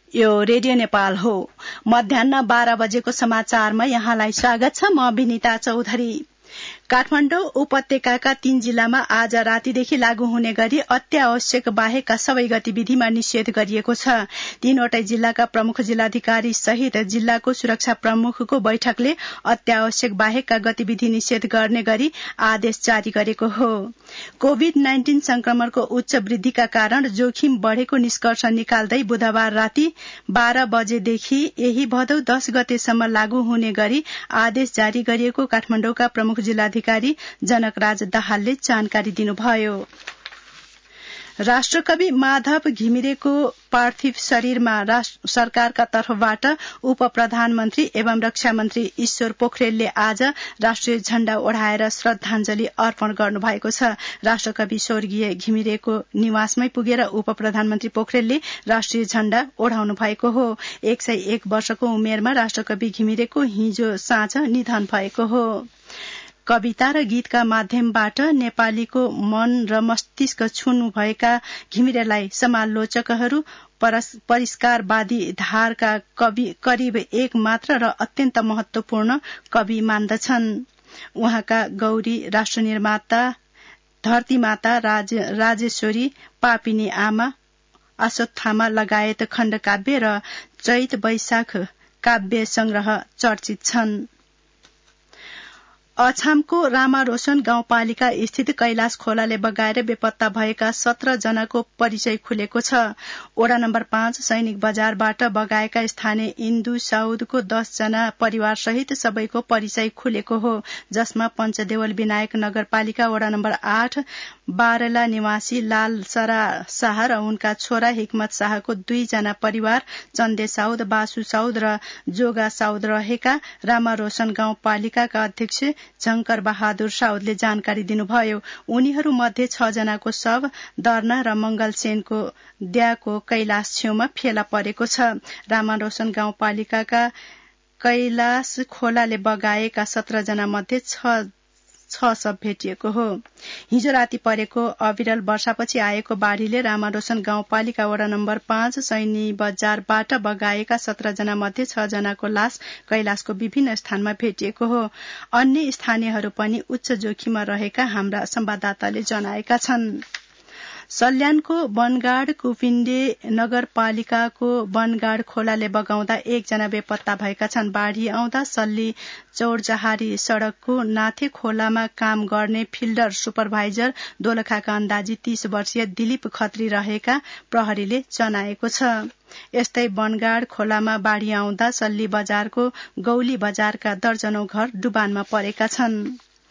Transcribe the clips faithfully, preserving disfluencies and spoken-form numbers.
यो रेडियो नेपाल हो। मध्याह्न बाह्र बजेको समाचारमा यहाँलाई स्वागत छ। म विनिता चौधरी। काठमाडौँ उपत्यकाका तीन जिल्लामा आज रातिदेखि लागू हुने गरी अत्यावश्यक बाहेकका सबै गतिविधिमा निषेध गरिएको छ। तीनवटै जिल्लाका प्रमुख जिल्लाधिकारी सहित जिल्लाको सुरक्षा प्रमुखको बैठकले अत्यावश्यक बाहेकका गतिविधि निषेध गर्ने गरी आदेश जारी गरेको हो। कोविड नाइन्टीन संक्रमणको उच्च वृद्धिका कारण जोखिम बढ़ेको निष्कर्ष निकाल्दै बुधबार राति बाह्र बजेदेखि यही भदौ दश गतेसम्म लागू हुने गरी आदेश जारी गरिएको काठमाडौँका प्रमुख जिल्लाधिकारी जनकराज दाहालले जानकारी दिनुभयो। राष्ट्रकवि माधव घिमिरेको पार्थिव शरीरमा सरकारका तर्फबाट उप प्रधानमन्त्री एवं रक्षा मन्त्री ईश्वर पोखरेलले आज राष्ट्रिय झण्डा ओढ़ाएर श्रद्धांजलि अर्पण गर्नुभएको छ। राष्ट्रकवि स्वर्गीय घिमिरेको निवासमै पुगेर उप प्रधानमन्त्री पोखरेलले राष्ट्रिय झण्डा ओढ़ाउनु भएको हो। एक सय एक वर्षको उमेरमा राष्ट्रकवि घिमिरेको हिजो साँझ निधन भएको हो। कविता र गीतका माध्यमबाट नेपालीको मन र मस्तिष्क छुनुभएका घिमिरेलाई समालोचकहरू परिष्कारवादी धारका कवि करिब एक मात्र र अत्यन्त महत्वपूर्ण कवि मान्दछन्। उहाँका गौरी, राष्ट्र निर्माता, धरतीमाता, राज, राजेश्वरी, पापिनी आमा, अश्वत्थामा लगायत खण्डकाव्य र चैत वैशाख काव्य संग्रह चर्चित छन्। अछामको रामारोशन गाउँपालिका स्थित कैलाश खोलाले बगाएर बेपत्ता भएका सत्र जनाको परिचय खुलेको छ। ओडा नम्बर पाँच सैनिक बजारबाट बगाएका स्थानीय इन्दु साउदको दस जना परिवार सहित सबैको परिचय खुलेको हो, जसमा पञ्चदेवल विनायक नगरपालिका ओडा नम्बर आठ बारला निवासी लाल सरा शाह र उनका छोरा हिकमत शाहको दुईजना परिवार चन्दे साउद, बासु साउद र जोगा साउद रहेका रामारोशन गाउँपालिकाका अध्यक्ष झंकर बहादुर साउदले जानकारी दिनुभयो। उनीहरू मध्ये छ जनाको शव दर्ना र मंगल सेनको द्याको कैलाश छेउमा फेला परेको छ। रामारोशन गाउँपालिकाका कैलाश खोलाले बगाएका सत्र जना मध्ये छ छ सब भेटिएको हो। हिजो राति परेको अविरल वर्षापछि आएको बाढ़ीले रामारोशन गाउँपालिका वडा नम्बर पाँच सैनी बजारबाट बगाएका सत्र जना मध्ये छ जनाको लाश कैलाशको विभिन्न स्थानमा भेटिएको हो। अन्य स्थानीयहरू पनि उच्च जोखिममा रहेका हाम्रा संवाददाताले जनाएका छन्। सल्यानको बनगाड कुपिण्डे नगरपालिकाको बनगाड खोलाले बगाउँदा एकजना बेपत्ता भएका छन्। बाढ़ी आउँदा सल्ली चौरजहारी सड़कको नाथे खोलामा काम गर्ने फिल्डर सुपरभाइजर दोलखाका अन्दाजी तीस वर्षीय दिलीप खत्री रहेका प्रहरीले जनाएको छ। यस्तै बनगाड खोलामा बाढ़ी आउँदा सल्ली बजारको गौली बजारका दर्जनौं घर डुबानमा परेका छन्।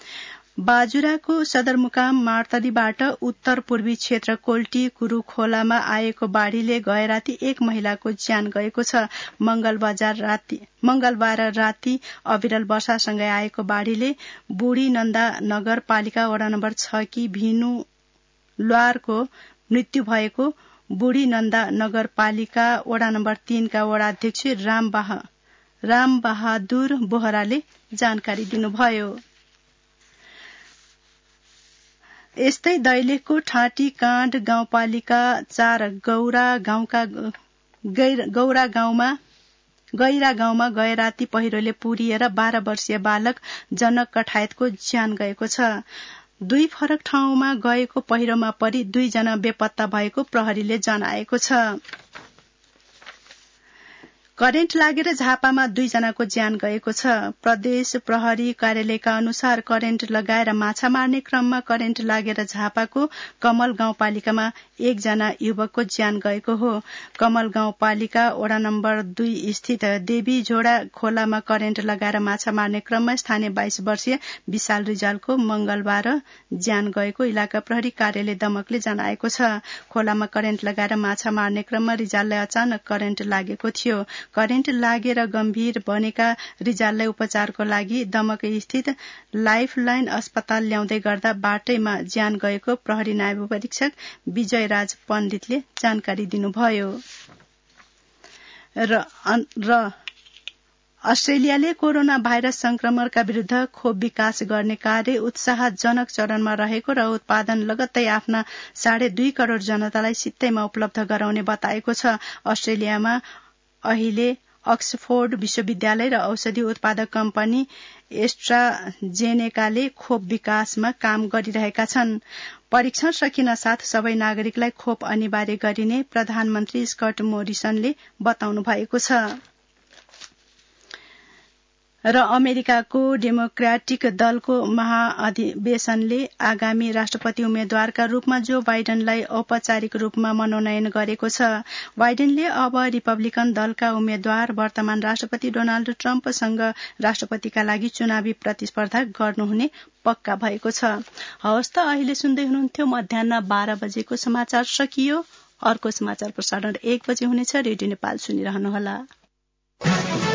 बाजुराको सदरमुकाम मार्तलीबाट उत्तर पूर्वी क्षेत्र कोल्टी कुरू खोलामा आएको बाढ़ीले गए राति एक महिलाको ज्यान गएको छ। मंगलबार राति मंगलबार राति अविरल वर्षासँगै आएको बाढ़ीले बुढी नन्दा नगरपालिका वडा नम्बर छ की भिनु ल्वारको मृत्यु भएको बुढी नन्दा नगरपालिका वडा नम्बर तीन का वडाध्यक्ष राम बहा राम बहादुर बोहराले जानकारी दिनुभयो। यस्तै दैलेखको ठाँटी काण्ड गाउँपालिका चार गौरा गाउँका गौरा गाउँमा गैरा गाउँमा गए राति पहिरोले पुरिएर बाह्र वर्षीय बालक जनक कठायतको ज्यान गएको छ। दुई फरक ठाउँमा गएको पहिरोमा परि दुईजना बेपत्ता भएको प्रहरीले जनाएको छ। करेन्ट लागेर झापामा दुईजनाको ज्यान गएको छ। प्रदेश प्रहरी कार्यालयका अनुसार करेन्ट लगाएर माछा मार्ने क्रममा करेन्ट लागेर झापाको कमल गाउँपालिकामा एकजना युवकको ज्यान गएको हो। कमल गाउँपालिका वडा नम्बर दुई स्थित देवी झोडा खोलामा करेन्ट लगाएर माछा मार्ने क्रममा स्थानीय बाइस वर्षीय विशाल रिजालको मंगलबार ज्यान गएको इलाका प्रहरी कार्यालय दमकले जनाएको छ। खोलामा करेन्ट लगाएर माछा मार्ने क्रममा रिजाललाई अचानक करेन्ट लागेको थियो। करेन्ट लागेर गम्भीर बनेका रिजाललाई उपचारको लागि दमक स्थित लाइफलाइन अस्पताल ल्याउँदै गर्दा बाटैमा ज्यान गएको प्रहरी नायब परीक्षक विजयराज पण्डितले जानकारी दिनुभयो। र, र अस्ट्रेलियाले कोरोना भाइरस संक्रमणका विरूद्ध खोप विकास गर्ने कार्य उत्साहजनक चरणमा रहेको र उत्पादन लगत्तै आफ्ना साढे दुई करोड़ जनतालाई सित्तैमा उपलब्ध गराउने बताएको छ। अस्ट्रेलियामा अहिले अक्सफोर्ड विश्वविद्यालय र औषधि उत्पादक कम्पनी एस्ट्राजेनेकाले खोप विकासमा काम गरिरहेका छन्। परीक्षण सकिन साथ सबै नागरिकलाई खोप अनिवार्य गरिने प्रधानमन्त्री स्कट मोरिसनले बताउनु भएको छ। र अमेरिकाको डेमोक्रेटिक दलको महाअधिवेशनले आगामी राष्ट्रपति उम्मेद्वारका रूपमा जो बाइडेनलाई औपचारिक रूपमा मनोनयन गरेको छ। बाइडेनले अब रिपब्लिकन दलका उम्मेद्वार वर्तमान राष्ट्रपति डोनाल्ड ट्रम्पसँग राष्ट्रपतिका लागि चुनावी प्रतिस्पर्धा गर्नुहुने पक्का भएको छ। हवस् त अहिले सुन्दै हुनुहुन्थ्यो मध्याह बाह्र बजेको समाचार सकियो। अर्को समाचार प्रसारण एक बजे हुनेछ। रेडियो नेपाल सुनिरहनुहोला।